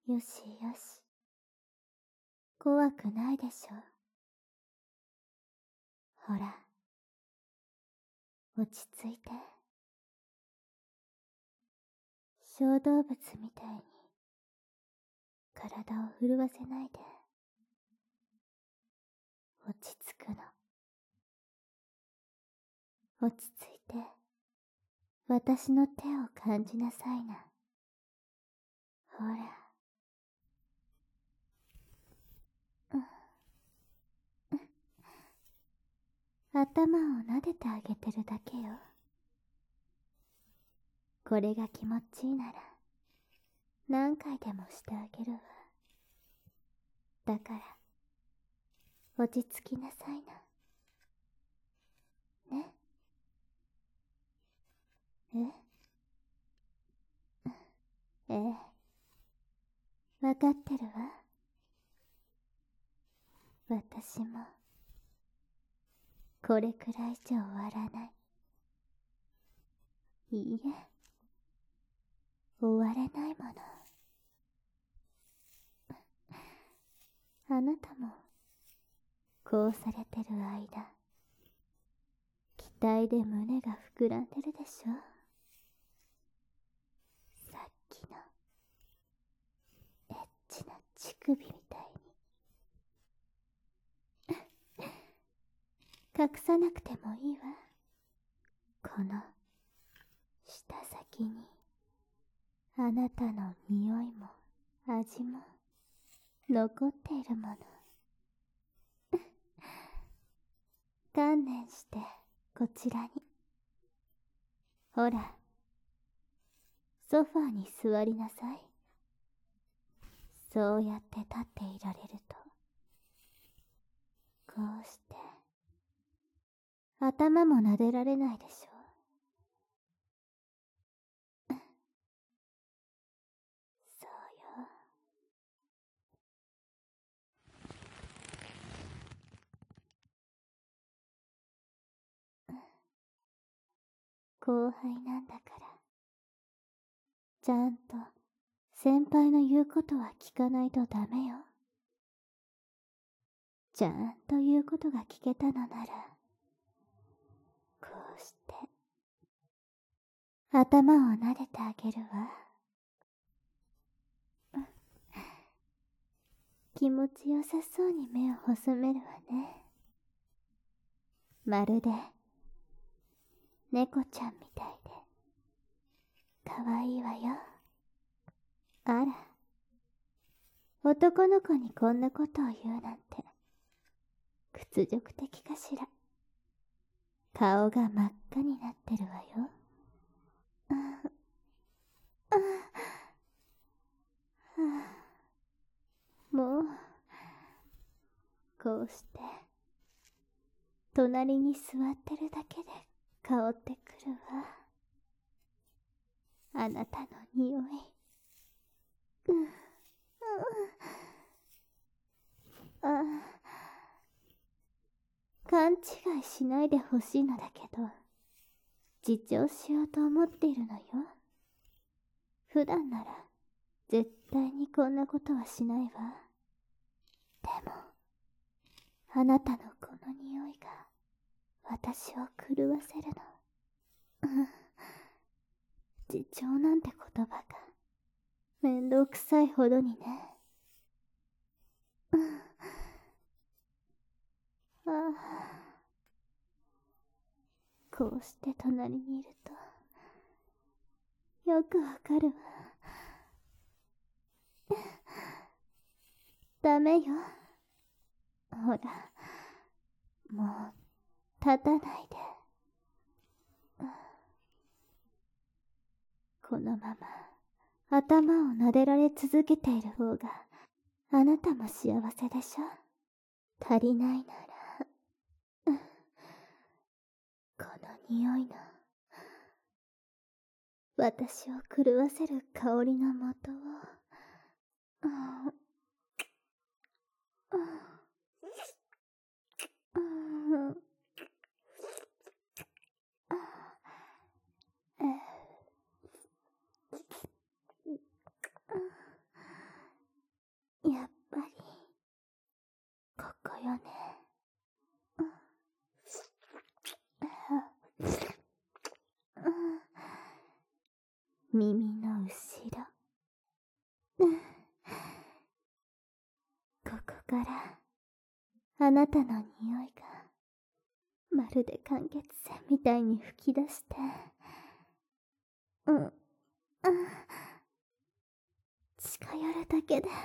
よしよし。怖くないでしょ。ほら、落ち着いて。小動物みたいに体を震わせないで。落ち着くの。落ち着いて、私の手を感じなさいな。ほら。頭を撫でてあげてるだけよ。これが気持ちいいなら、何回でもしてあげるわ。だから、落ち着きなさいな。ね。ええ。わかってるわ。私も、これくらいじゃ終わらない。いいえ、終われないもの。あなたも、こうされてる間、期待で胸が膨らんでるでしょ。さっきの、エッチな乳首みたいに。隠さなくてもいいわ。この、舌先に、あなたの匂いも味も残っているもの。観念してこちらに。ほら、ソファーに座りなさい。そうやって立っていられると、こうして頭も撫でられないでしょ。そうよ。後輩なんだから、ちゃんと先輩の言うことは聞かないとダメよ。ちゃんと言うことが聞けたのなら、こうして頭を撫でてあげるわ。気持ちよさそうに目を細めるわね。まるで猫ちゃんみたいでかわいいわよ。あら、男の子にこんなことを言うなんて屈辱的かしら。顔が真っ赤になってるわよ。もうこうして隣に座ってるだけで香ってくるわ。あなたの匂い。勘違いしないでほしいのだけど、自重しようと思っているのよ。普段なら絶対にこんなことはしないわ。でも、あなたのこの匂いが私を狂わせるの。自重なんて言葉がめんどくさいほどにね。こうして隣にいるとよくわかるわ。ダメよ。ほら、もう立たないで。このまま頭を撫でられ続けている方があなたも幸せでしょ。足りないなら、この匂いの私を狂わせる香りのもとを、 耳の後ろ。ここからあなたの匂いがまるで間欠泉みたいに吹き出して、近寄るだけで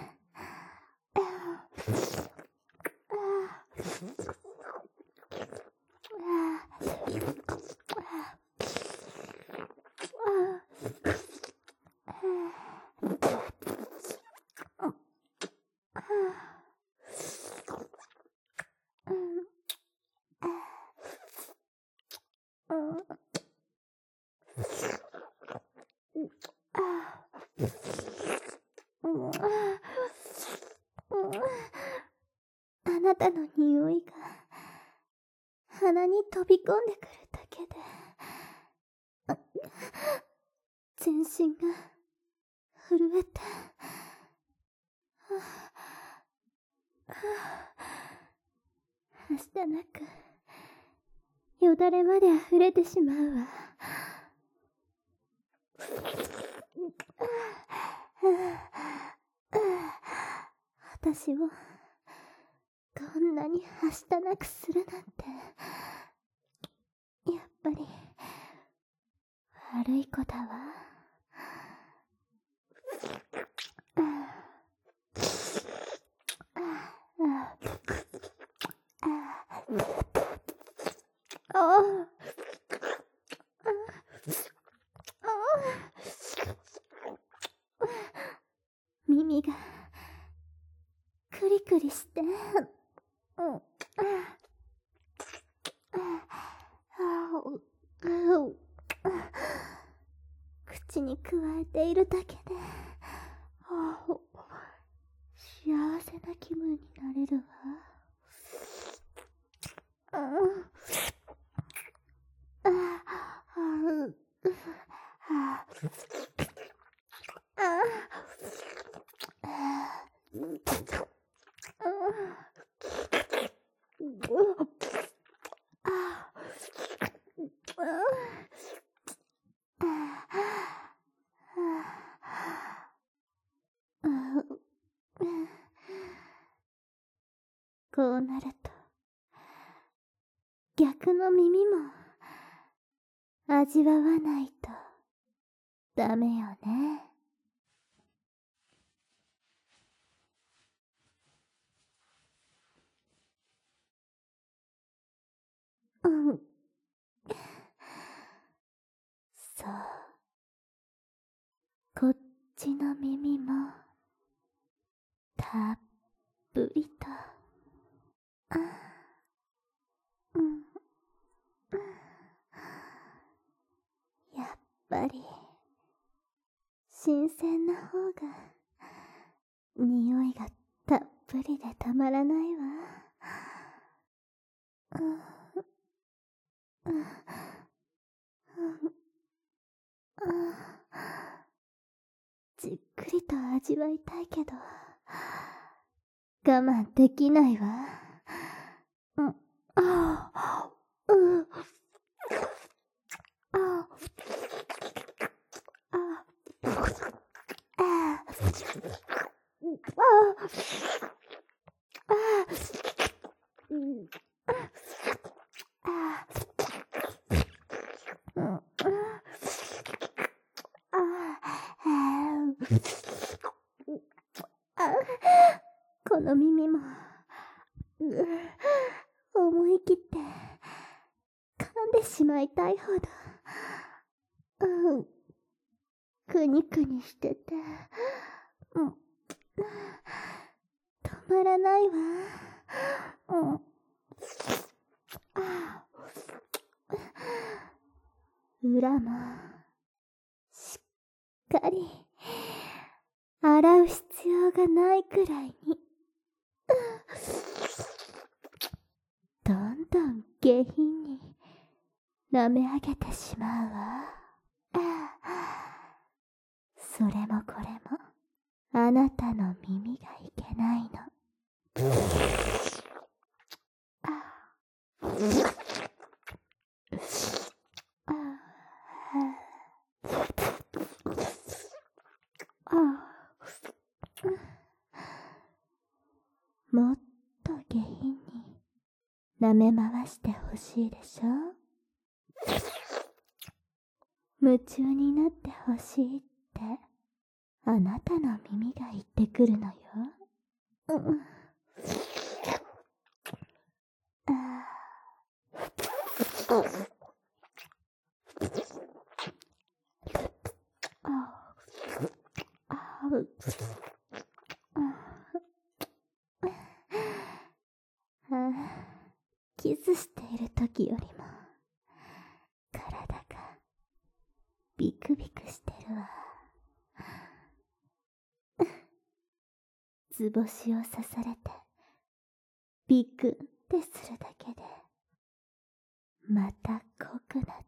あなたの匂いが鼻に飛び込んでくるだけで全身が震えて、はしたなくよだれまで溢れてしまうわ。私をこんなにはしたなくするなんて、やっぱり悪い子だわ。耳がクリクリして、口にくわえているだけで幸せな気分になれるわ。こうなると逆の耳も味わわないとダメよね。そう、こっちの耳もたっぷりと。やっぱり新鮮な方が匂いがたっぷりでたまらないわ。じっくりと味わいたいけど我慢できないわ。この耳も思い切って噛んでしまいたいほどくにくにしてて止まらないわ。裏もしっかり洗う必要がないくらいにどんどん下品に舐め上げてしまうわ。それもこれもあなたの耳がいけないの。 舐め回してほしいでしょ。夢中になってほしいってあなたの耳が言ってくるのよ。キスしている時よりも体がビクビクしてるわ。図星を刺されてビクってするだけでまた濃くなって、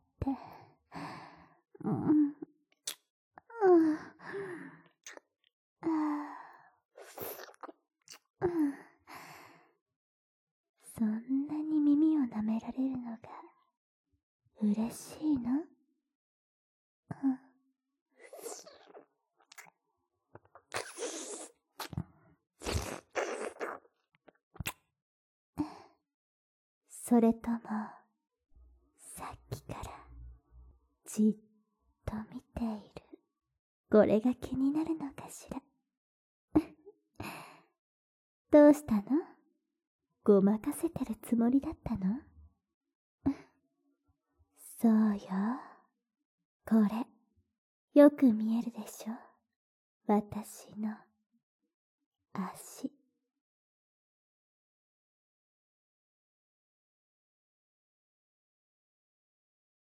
そんなに耳を舐められるのが嬉しいの？それともさっきからじっと見ているこれが気になるのかしら。どうしたの？ごまかせてるつもりだったの？そうよ。これよく見えるでしょ。私の足。